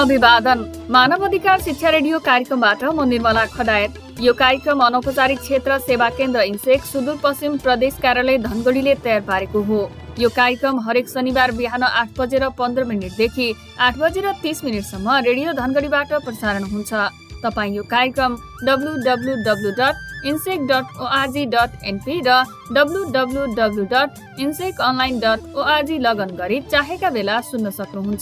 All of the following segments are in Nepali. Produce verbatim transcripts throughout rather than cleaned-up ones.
अभिवादन। मानव अधिकार शिक्षा रेडियो कार्यक्रमबाट म निर्मला खडायत। यो कार्यक्रम अनौपचारिक क्षेत्र सेवा केन्द्र इन्सेक सुदूरपश्चिम प्रदेश कार्यालय धनगढीले तयार पारेको हो। यो कार्यक्रम हरेक शनिबार बिहान आठ बजेर पन्ध्र मिनटदेखि आठ बजेर तीस मिनटसम्म रेडियो धनगढीबाट प्रसारण हुन्छ। तपाईँ यो कार्यक्रम W W W dot INSEC dot ORG dot NP र W W W dot INSEC online dot ORG login गरी चाहेका बेला सुन्न सक्नुहुन्छ।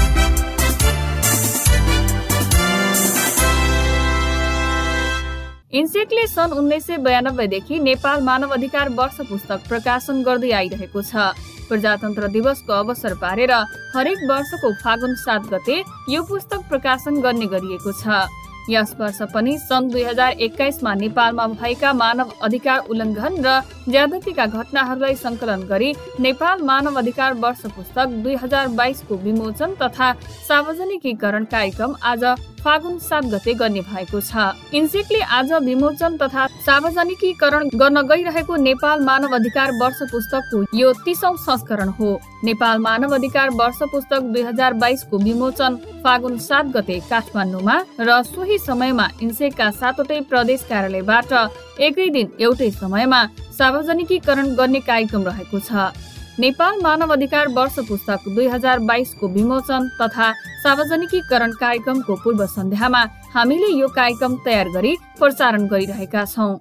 इन्सेकले सन् उन्नाइस सय बयानब्बेदेखि नेपाल मानव अधिकार वर्ष पुस्तक प्रकाशन गर्दै आइरहेको छ। प्रजातन्त्र दिवसको अवसर पारेर हरेक वर्षको फागुन सात गते यो पुस्तक प्रकाशन गर्ने गरिएको छ। यस वर्ष पनि सन् दुई हजार एक्काइसमा नेपालमा भएका मानव अधिकार उल्लङ्घन र ज्यादतीका घटनाहरूलाई संकलन गरी नेपाल मानव अधिकार वर्ष पुस्तक दुई हजार बाइसको विमोचन तथा सार्वजनिकीकरण कार्यक्रम आज फागुन सात गते गर्ने भएको छ। इन्सेकले आज विमोचन तथा सार्वजनिकीकरण गर्न गइरहेको नेपाल मानव अधिकार वर्ष पुस्तकको यो तीसौं संस्करण हो। नेपाल मानव अधिकार वर्ष पुस्तक दुई हजार बाइसको विमोचन फागुन सात गते काठमाडौँमा र सोही समयमा इन्सेकका सातवटै प्रदेश कार्यालयबाट एकै दिन एउटै समयमा सार्वजनिकीकरण गर्ने कार्यक्रम रहेको छ। नेपाल मानव अधिकार वर्ष पुस्तक दुई हजार बाइसको विमोचन तथा सार्वजनिकीकरण कार्यक्रमको पूर्व सन्ध्यामा हामीले यो कार्यक्रम तयार गरी प्रसारण गरिरहेका छौं।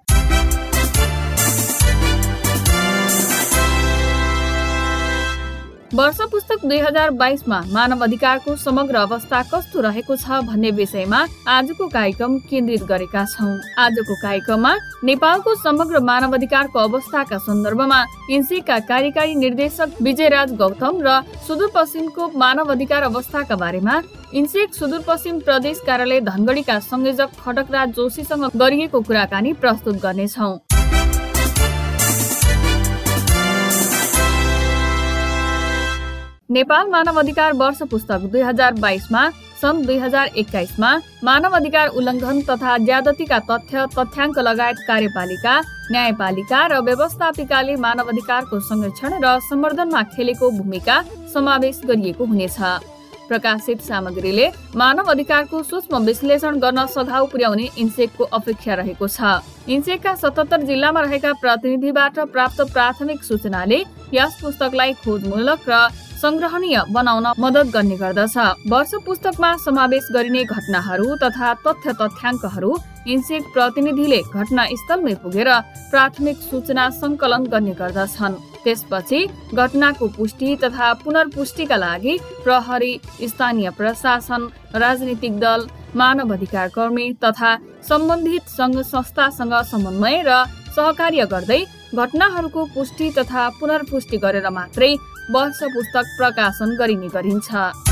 वर्ष पुस्तक दुई हजार बाइसमा मानव अधिकारको समग्र अवस्था कस्तो रहेको छ भन्ने विषयमा आजको कार्यक्रम केन्द्रित गरेका छौं। आजको कार्यक्रममा नेपालको समग्र मानव अधिकारको अवस्थाका सन्दर्भमा इन्सेकका कार्यकारी निर्देशक विजयराज गौतम र सुदूरपश्चिमको मानव अधिकार अवस्थाका बारेमा इन्सेक सुदूरपश्चिम प्रदेश कार्यालय धनगढीका संयोजक खडकराज जोशीसँग गरिएको कुराकानी प्रस्तुत गर्नेछौं। नेपाल मानव अधिकार वर्ष पुस्तक दुई हजार बाइसमा सन् दुई हजार एक्काइसमा मानव अधिकार उल्लङ्घन तथा ज्यादतीका तथ्य तथ्याङ्क लगायत कार्यपालिका, न्यायपालिका र व्यवस्थापिकाले मानव अधिकारको संरक्षण र सम्वर्धनमा खेलेको भूमिका समावेश गरिएको हुनेछ। प्रकाशित सामग्रीले मानव अधिकारको सूक्ष्म विश्लेषण गर्न सघाउ पुर्याउने इन्सेकको अपेक्षा रहेको छ। इन्सेकका सतहत्तर जिल्लामा रहेका प्रतिनिधिबाट प्राप्त प्राथमिक सूचनाले यस पुस्तकलाई खोजमूलक र संग्रहणीय बनाउन मद्दत गर्ने गर्दछ। वर्ष पुस्तकमा समावेश गरिने घटनाहरू तथा तथ्य तथ्याङ्कहरू इन्सेक प्रतिनिधिले घटनास्थलमै पुगेर प्राथमिक सूचना संकलन गर्ने गर्दछन्। त्यसपछि घटनाको पुष्टि तथा पुनर्पुष्टिका लागि प्रहरी, स्थानीय प्रशासन, राजनीतिक दल, मानव अधिकार कर्मी तथा सम्बन्धित संघ संस्थासँग समन्वय र सहकार्य गर्दै घटनाहरूको पुष्टि तथा पुनर्पुष्टि गरेर मात्रै वर्ष पुस्तक प्रकाशन गरिने गरिन्छ।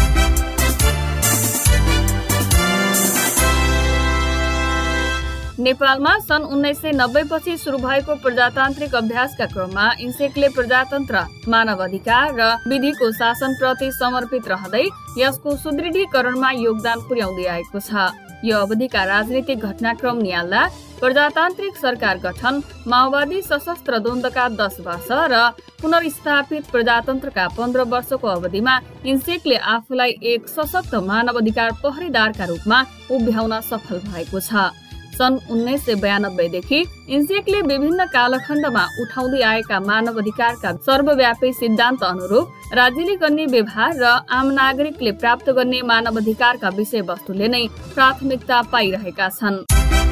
नेपालमा सन् उन्नाइस सय नब्बे पछि सुरु भएको प्रजातान्त्रिक अभ्यासका क्रममा इन्सेकले प्रजातन्त्र, मानव अधिकार र विधिको शासनप्रति समर्पित रहँदै यसको सुदृढीकरणमा योगदान पुर्याउँदै आएको छ। यो अवधिका राजनीतिक घटनाक्रम नियाल्दा प्रजातान्त्रिक सरकार गठन, माओवादी सशस्त्र द्वन्द्वका दस वर्ष र पुनर्स्थापित प्रजातन्त्रका पन्ध्र वर्षको अवधिमा इन्सेकले आफूलाई एक सशक्त मानव अधिकार पहरेदारका रूपमा उभ्याउन सफल भएको छ। सन् उन्नाइस सय बयानब्बेदेखि इन्सेकले विभिन्न कालखण्डमा उठाउँदै आएका मानव अधिकारका सर्वव्यापी सिद्धान्त अनुरूप राज्यले गर्ने व्यवहार र आम नागरिकले प्राप्त गर्ने मानव अधिकारका विषयवस्तुले नै प्राथमिकता पाइरहेका छन्।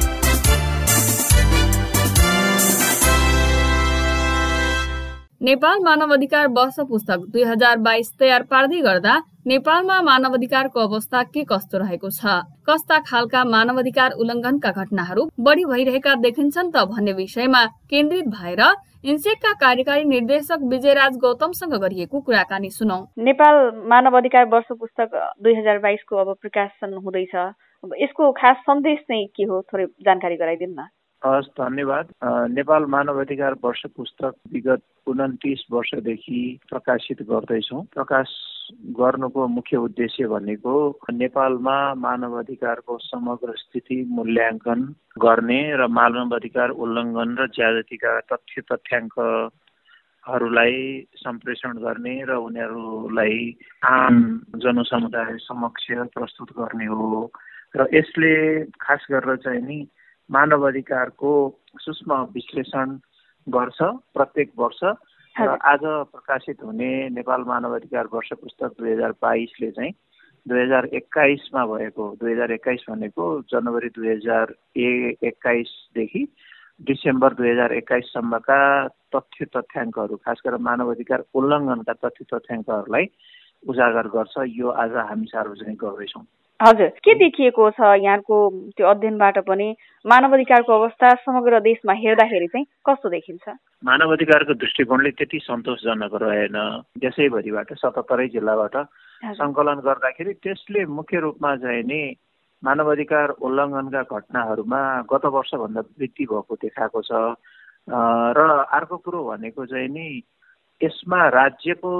नेपाल मानव अधिकार वर्ष पुस्तक दुई हजार बाइस तयार पार्दै गर्दा नेपालमा मानव अधिकारको अवस्था के कस्तो रहेको छ, कस्ता खालका मानव अधिकार उल्लङ्घनका घटनाहरू बढी भइरहेका देखिन्छन् त भन्ने विषयमा केन्द्रित भएर इन्सेकका कार्यकारी निर्देशक विजयराज गौतमसँग गरिएको कुराकानी सुनौ। नेपाल मानव अधिकार वर्ष पुस्तक दुई हजार बाइसको अब प्रकाशन हुँदैछ, यसको खास सन्देश चाहिँ के हो, थोरै जानकारी गराइदिनु न। हस्, धन्यवाद। नेपाल मानव अधिकार वर्ष पुस्तक विगत उन्तिस वर्षदेखि प्रकाशित गर्दैछौँ। प्रकाश गर्नुको मुख्य उद्देश्य भनेको नेपालमा मानव अधिकारको समग्र स्थिति मूल्याङ्कन गर्ने र मानव अधिकार उल्लङ्घन र ज्यादतीका तथ्य तथ्याङ्क हरूलाई सम्प्रेषण गर्ने र उनीहरूलाई आम जनसमुदाय समक्ष प्रस्तुत गर्ने हो र यसले खास गरेर चाहिँ नि मानव अधिकारको सूक्ष्म विश्लेषण गर्छ प्रत्येक वर्ष र आज प्रकाशित हुने नेपाल मानव अधिकार वर्ष पुस्तक दुई हजार बाइसले चाहिँ दुई हजार एक्काइसमा भएको दुई हजार एक्काइस भनेको जनवरी दुई हजार एक्काइसदेखि डिसेम्बर दुई हजार एक्काइससम्मका तथ्य तथ्याङ्कहरू खास गरेर मानव अधिकार उल्लङ्घनका तथ्य तथ्याङ्कहरूलाई उजागर गर्छ। यो आज हामी सार्वजनिक गर्दैछौँ। हजुर, के देखिएको छ यहाँको त्यो अध्ययनबाट पनि मानव अधिकारको अवस्था समग्र देशमा हेर्दाखेरि चाहिँ कस्तो देखिन्छ? मानव अधिकारको दृष्टिकोणले त्यति सन्तोषजनक रहेन। देशैभरिबाट सतहत्तरै जिल्लाबाट सङ्कलन गर्दाखेरि त्यसले मुख्य रूपमा चाहिँ नि मानव अधिकार उल्लङ्घनका घटनाहरूमा गत वर्षभन्दा वृद्धि भएको देखाएको छ र अर्को कुरो भनेको चाहिँ नि यसमा राज्यको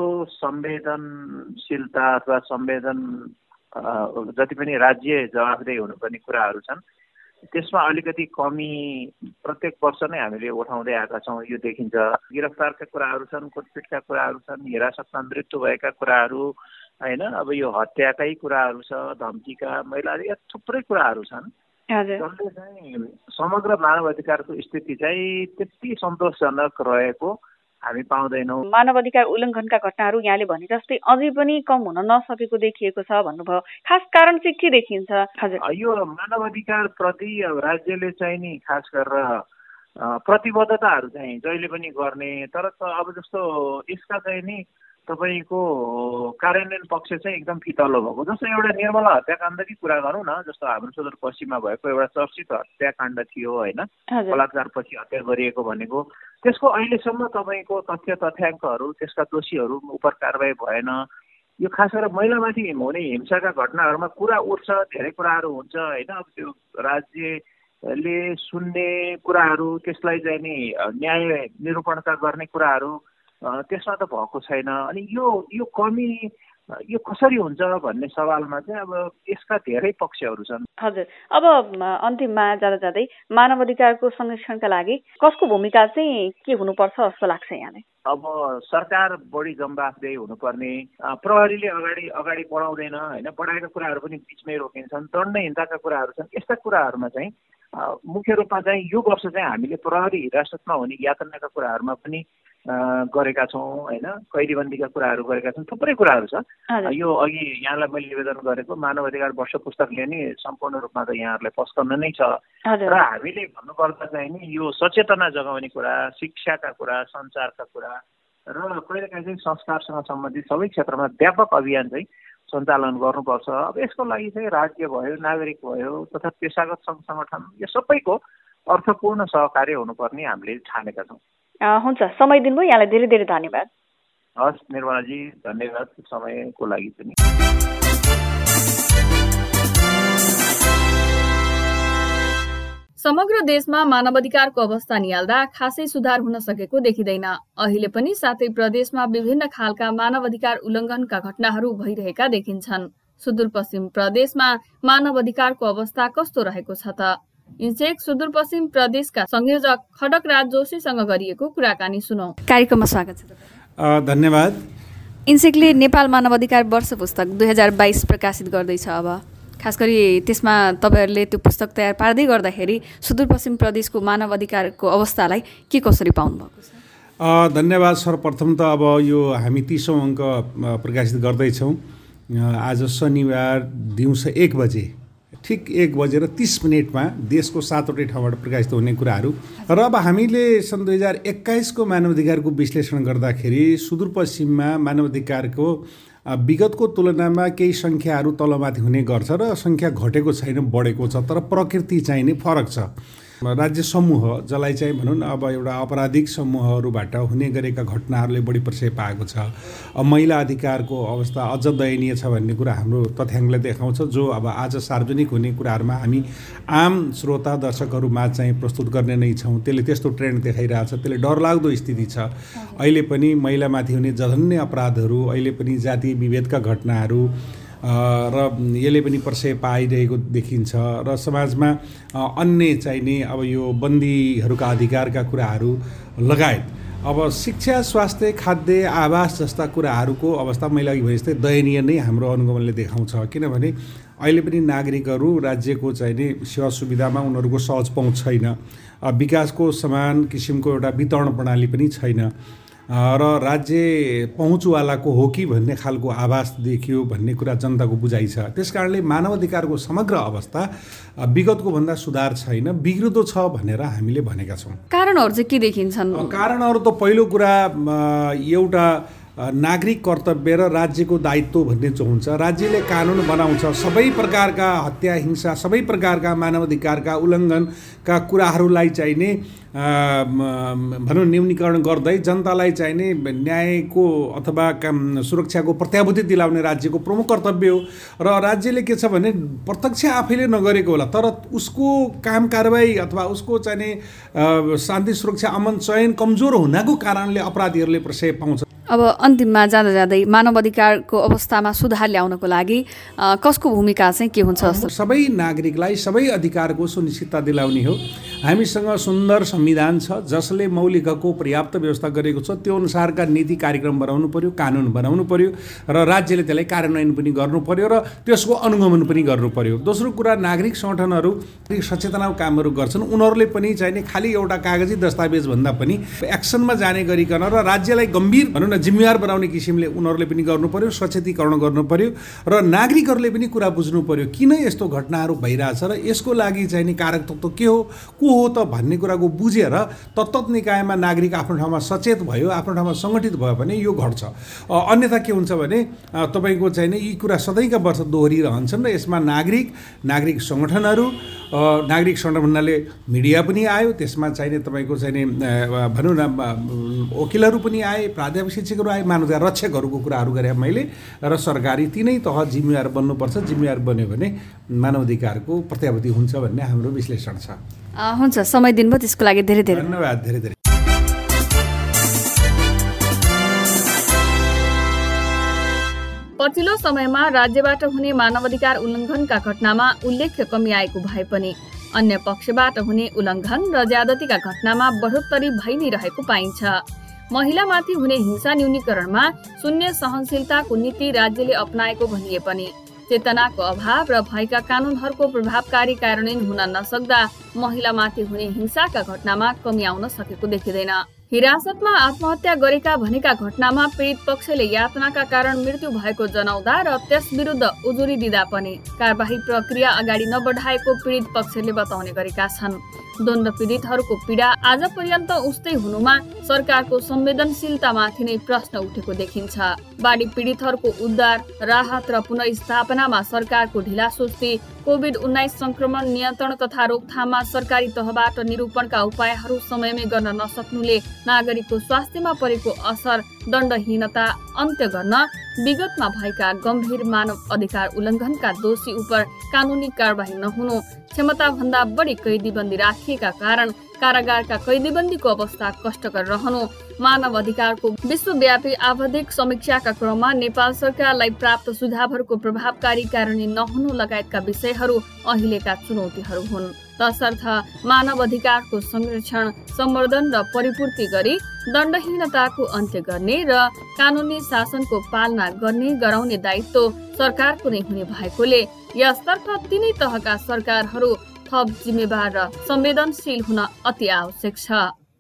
संवेदनशीलता अथवा संवेदन जति पनि राज्य जवाफदेही हुनुपर्ने कुराहरू छन् त्यसमा अलिकति कमी प्रत्येक वर्ष नै हामीले उठाउँदै आएका छौँ। यो देखिन्छ। गिरफ्तारका कुराहरू छन्, कुटपिटका कुराहरू छन्, हिरासतमा मृत्यु भएका कुराहरू होइन, अब यो हत्याकै कुराहरू छ, धम्कीका महिला या थुप्रै कुराहरू छन् जसले चाहिँ समग्र मानव अधिकारको स्थिति चाहिँ त्यति सन्तोषजनक रहेको हामी पाउँदैनौँ। मानव अधिकार उल्लङ्घनका घटनाहरू यहाँले भने जस्तै अझै पनि कम हुन नसकेको देखिएको छ भन्नुभयो। खास कारण चाहिँ के देखिन्छ? हजुर, यो मानव अधिकार प्रति अब राज्यले चाहिँ नि खास गरेर प्रतिबद्धताहरू चाहिँ जहिले पनि गर्ने, तर अब जस्तो यसका चाहिँ नि तपाईँको कार्यान्वयन पक्ष चाहिँ एकदम फितलो भएको। जस्तो एउटा निर्मला हत्याकाण्डकै कुरा गरौँ न, जस्तो हाम्रो सुदूरपश्चिममा भएको एउटा चर्चित हत्याकाण्ड थियो होइन, बलात्कारपछि हत्या गरिएको भनेको, त्यसको अहिलेसम्म तपाईँको तथ्य तथ्याङ्कहरू त्यसका दोषीहरू उप कारबाही भएन। यो खास गरेर महिलामाथि हुने हिंसाका घटनाहरूमा कुरा उठ्छ, धेरै कुराहरू हुन्छ होइन, अब त्यो राज्यले सुन्ने कुराहरू त्यसलाई चाहिँ नि न्याय निरूपणका गर्ने कुराहरू त्यसमा त भएको छैन। अनि यो यो कमी यो कसरी हुन्छ भन्ने सवालमा चाहिँ अब यसका धेरै पक्षहरू छन्। हजुर, अब अन्तिममा जाँदा जाँदै मानव अधिकारको संरक्षणका लागि कसको भूमिका चाहिँ के हुनुपर्छ जस्तो लाग्छ यहाँलाई? अब सरकार बढी जवाफदेही हुनुपर्ने, प्रहरीले अगाडि अगाडि बढाउँदैन होइन, बढाएका कुराहरू पनि बिचमै रोकिन्छन्, दण्डहीनताका कुराहरू छन्। यस्ता कुराहरूमा चाहिँ मुख्य रूपमा चाहिँ यो वर्ष चाहिँ हामीले प्रहरी हिरासतमा हुने यातनाका कुराहरूमा पनि गरेका छौँ होइन, कैदीबन्दीका कुराहरू गरेका छौँ, थुप्रै कुराहरू छ। यो अघि यहाँलाई मैले निवेदन गरेको मानव अधिकार वर्ष पुस्तकले नि सम्पूर्ण रूपमा त यहाँहरूलाई पस्कन नै छ र हामीले भन्नुपर्दा चाहिँ नि यो सचेतना जगाउने कुरा, शिक्षाका कुरा, सञ्चारका कुरा र कहिलेकाहीँ चाहिँ संस्कारसँग सम्बन्धित सबै क्षेत्रमा व्यापक अभियान चाहिँ सञ्चालन गर्नुपर्छ। अब यसको लागि चाहिँ राज्य भयो, नागरिक भयो तथा पेसागत सङ्घ सङ्गठन यो सबैको अर्थपूर्ण सहकार्य हुनुपर्ने हामीले ठानेका छौँ। हुन्छ, समय दिनुभयो, यहाँलाई धेरै धेरै धन्यवाद। हस् निर्मलाजी, धन्यवाद समयको लागि पनि। समग्र देशमा मानवाधिकारको अवस्था निहाल्दा खासै सुधार हुन सकेको देखिँदैन। अहिले पनि सातै प्रदेशमा विभिन्न खालका मानवाधिकार उल्लङ्घनका घटनाहरू भइरहेका देखिन्छन्। सुदूरपश्चिम प्रदेशमा मानवाधिकारको अवस्था कस्तो रहेको छ त? इन्सेक सुदूरपश्चिम प्रदेशका संयोजक खडक राज जोशीसँग गरिएको कुराकानी सुनौ। कार्यक्रममा स्वागत छ। धन्यवाद। इन्सेकले नेपाल मानवाधिकार वर्ष पुस्तक दुई हजार बाइस प्रकाशित गर्दैछ। अब खास गरी त्यसमा तपाईँहरूले त्यो पुस्तक तयार पार्दै गर्दाखेरि सुदूरपश्चिम प्रदेशको मानवाधिकारको अवस्थालाई के कसरी पाउनु भएको छ? धन्यवाद। सर्वप्रथम त अब यो हामी तीसौँ अङ्क प्रकाशित गर्दैछौँ। आज शनिबार दिउँसो एक बजे ठिक एक बजेर तीस मिनटमा देशको सातवटै ठाउँबाट प्रकाशित हुने कुराहरू र अब हामीले सन् दुई हजार एक्काइसको मानवाधिकारको विश्लेषण गर्दाखेरि सुदूरपश्चिममा मानवाधिकारको विगतको तुलनामा केही सङ्ख्याहरू तलमाथि हुने गर्छ र सङ्ख्या घटेको छैन, बढेको छ, तर प्रकृति चाहिँ नै फरक छ। राज्य समूह जसलाई चाहिँ भनौँ न अब एउटा आपराधिक समूहहरूबाट हुने गरेका घटनाहरूले बढी परिचय पाएको छ। अब महिला अधिकारको अवस्था अझ दयनीय छ भन्ने कुरा हाम्रो तथ्याङ्कले देखाउँछ, जो अब आज सार्वजनिक हुने कुराहरूमा हामी आम श्रोता दर्शकहरूमा चाहिँ प्रस्तुत गर्ने नै छौँ। त्यसले त्यस्तो ट्रेन्ड देखाइरहेछ, त्यसले डरलाग्दो स्थिति छ। अहिले पनि महिलामाथि हुने जघन्य अपराधहरू, अहिले पनि जातीय विभेदका घटनाहरू र यसले पनि परिचय पाइरहेको देखिन्छ र समाजमा अन्य चाहिने अब यो बन्दीहरूका अधिकारका कुराहरू लगायत अब शिक्षा, स्वास्थ्य, खाद्य, आवास जस्ता कुराहरूको अवस्था मैले अघि भने जस्तै दयनीय नै हाम्रो अनुगमनले देखाउँछ। किनभने अहिले पनि नागरिकहरू राज्यको चाहिने सेवा सुविधामा उनीहरूको सहज पहुँच छैन, विकासको समान किसिमको एउटा वितरण प्रणाली पनि छैन र राज्य पहुँचवालाको हो कि भन्ने खालको आभास देखियो भन्ने कुरा जनताको बुझाइ छ। त्यसकारणले मानव अधिकारको समग्र अवस्था विगतको भन्दा सुधार छैन, बिग्रिँदो छ भनेर हामीले भनेका छौँ। कारणहरू चाहिँ के देखिन्छन्? कारणहरू त पहिलो कुरा एउटा नागरिक कर्तव्य र राज्यको दायित्व भन्ने जो हुन्छ, राज्यले कानुन बनाउँछ, सबै प्रकारका हत्या, हिंसा, सबै प्रकारका मानवाधिकारका उल्लङ्घनका कुराहरूलाई चाहिने भनौँ न्यूनीकरण गर्दै जनतालाई चाहिने न्यायको अथवा सुरक्षाको प्रत्याभूति दिलाउने राज्यको प्रमुख कर्तव्य हो। र राज्यले के छ भने प्रत्यक्ष आफैले नगरेको होला, तर उसको काम कारबाही अथवा उसको चाहिने शान्ति, सुरक्षा, अमन चयन कमजोर हुनाको कारणले अपराधीहरूले प्रशय पाउँछ। अब अन्तिममा जाँदा जाँदै मानव अधिकारको अवस्थामा सुधार ल्याउनको लागि कसको भूमिका चाहिँ के हुन्छ? सबै नागरिकलाई सबै अधिकारको सुनिश्चितता दिलाउने हो। हामीसँग सुन्दर संविधान छ जसले मौलिक हकको पर्याप्त व्यवस्था गरेको छ। त्यो अनुसारका नीति कार्यक्रम बनाउनु पर्यो, कानुन बनाउनु पर्यो र राज्यले त्यसलाई कार्यान्वयन पनि गर्नु पर्यो र त्यसको अनुगमन पनि गर्नु पर्यो। दोस्रो कुरा, नागरिक सङ्गठनहरू सचेतनाको कामहरू गर्छन्, उनीहरूले पनि चाहिने खालि एउटा कागजी दस्तावेज भन्दा पनि एक्सनमा जाने गरिकन र राज्यलाई गम्भीर भनौँ न जिम्मेवार बनाउने किसिमले उनीहरूले पनि गर्नु पर्यो, सचेतीकरण गर्नु पर्यो र नागरिकहरूले पनि कुरा बुझ्नु पर्यो किन यस्तो घटनाहरू भइरहेछ र यसको लागि चाहिने कारक तत्त्व के हो, को हो त भन्ने कुराको बुझेर तत्त निकायमा नागरिक आफ्नो ठाउँमा सचेत भयो, आफ्नो ठाउँमा सङ्गठित भयो भने यो घट्छ। अन्यथा के हुन्छ भने तपाईँको चाहिने यी कुरा सधैँका वर्ष दोहोरिरहन्छन् र यसमा नागरिक, नागरिक सङ्गठनहरू, नागरिक सङ्गठन भन्नाले मिडिया पनि आयो, त्यसमा चाहिने तपाईँको चाहिने भनौँ न वकिलहरू पनि आए, प्राध्यापक शिक्षकहरू आए, मानवाधिकार रक्षकहरूको कुराहरू गरे मैले र सरकारी तिनै तह जिम्मेवार बन्नुपर्छ। जिम्मेवार बन्यो भने मानवाधिकारको प्रत्याभूति हुन्छ भन्ने हाम्रो विश्लेषण छ। हुन्छ, समय दिनुभयो त्यसको लागि धेरै धेरै धन्यवाद। धेरै धेरै पछिल्लो समयमा राज्यबाट हुने मानवाधिकार उल्लङ्घनका घटनामा उल्लेख्य कमी आएको भए पनि अन्य पक्षबाट हुने उल्लङ्घन र ज्यादतीका घटनामा बढोत्तरी भइ नै रहेको पाइन्छ। महिलामाथि हुने हिंसा न्यूनीकरणमा शून्य सहनशीलताको नीति राज्यले अपनाएको भनिए पनि चेतनाको अभाव र भएका कानुनहरूको प्रभावकारी कार्यान्वयन हुन नसक्दा महिलामाथि हुने हिंसाका घटनामा कमी आउन सकेको देखिँदैन। हिरासतमा आत्महत्या गरेका भनेका घटनामा पीडित पक्षले यातनाका कारण मृत्यु भएको जनाउँदा र त्यस विरुद्ध उजुरी दिँदा पनि कारबाही प्रक्रिया अगाडि नबढाएको पीडित पक्षले बताउने गरेका छन्। द्वन्द पीडितहरूको पीडा आज पर्यन्त उस्तै हुनुमा सरकारको संवेदनशीलतामाथि नै प्रश्न उठेको देखिन्छ। बाढी पीडितहरूको उद्धार, राहत र पुनर्स्थापनामा सरकारको ढिलासुस्ती, कोभिड उन्नाइस संक्रमण नियन्त्रण तथा रोकथाममा सरकारी तहबाट निरूपणका उपायहरू समयमै गर्न नसक्नुले नागरिकको स्वास्थ्यमा परेको असर, दण्डहीनता अन्त्य गर्न विगतमा भएका गम्भीर मानव अधिकार उल्लङ्घनका दोषी उप कानुनी कारबाही नहुनु, क्षमता भन्दा बढी कैदीबन्दी राखिएका कारण कारागारका कैदीबन्दीको अवस्था कष्टकर रहनु, मानव अधिकारको विश्वव्यापी आवधिक समीक्षाका क्रममा नेपाल सरकारलाई प्राप्त सुझावहरूको प्रभावकारी कार्यान्वयन नहुनु लगायतका विषयहरू अहिलेका चुनौतीहरू हुन्। तसर्थ मानव अधिकारको संरक्षण, सम्वर्धन र परिपूर्ति गरी दण्डहीनताको अन्त्य गर्ने र कानुनी शासनको पालना गर्ने गराउने दायित्व सरकारको नै हुने भएकोले यसतर्फ तिनै तहका सरकारहरू थप जिम्मेवार र संवेदनशील हुन अति आवश्यक छ।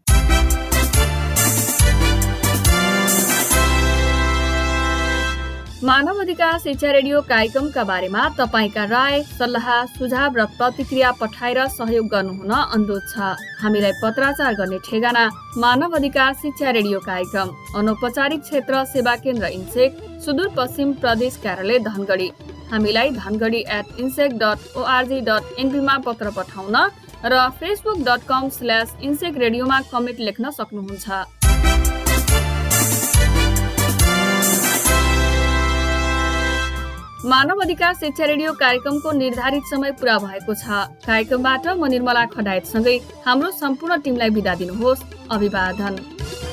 मानव अधिकार शिक्षा रेडियो कार्यक्रमका बारेमा तपाईका राय, सल्लाह, सुझाव र प्रतिक्रिया पठाएर सहयोग गर्नुहुन अनुरोध छ। हामीलाई पत्राचार गर्ने ठेगाना मानव अधिकार शिक्षा रेडियो कार्यक्रम, अनौपचारिक क्षेत्र सेवा केन्द्र इन्सेक, सुदूरपश्चिम प्रदेश कार्यालय धनगढी। हामीलाई Dhangadhi at INSEC dot ORG dot एनपीमा पत्र पठाउन र Facebook dot com slash INSEC रेडियोमा कमेन्ट लेख्न सक्नुहुन्छ। मानव अधिकार शिक्षा रेडियो कार्यक्रमको निर्धारित समय पूरा भएको छ। कार्यक्रमबाट म निर्मला खडायतसँगै हाम्रो सम्पूर्ण टिमलाई बिदा दिनुहोस्। अभिवादन।